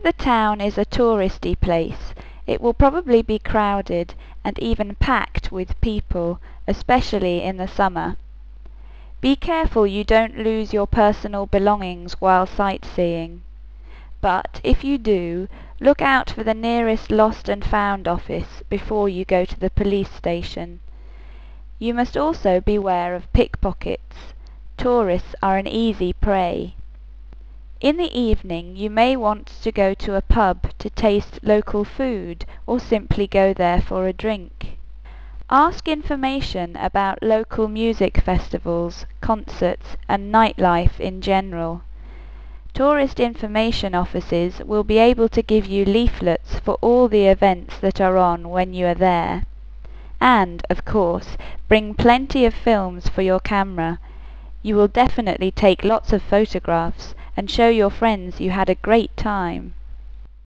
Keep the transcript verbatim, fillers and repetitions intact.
the town is a touristy place, it will probably be crowded and even packed with people, especially in the summer. Be careful you don't lose your personal belongings while sightseeing. But if you do, look out for the nearest lost and found office before you go to the police station. You must also beware of pickpockets. Tourists are an easy prey. In the evening you may want to go to a pub to taste local food or simply go there for a drink. Ask information about local music festivals, concerts and nightlife in general. Tourist information offices will be able to give you leaflets for all the events that are on when you are there. And, of course, bring plenty of films for your camera. You will definitely take lots of photographs and show your friends you had a great time.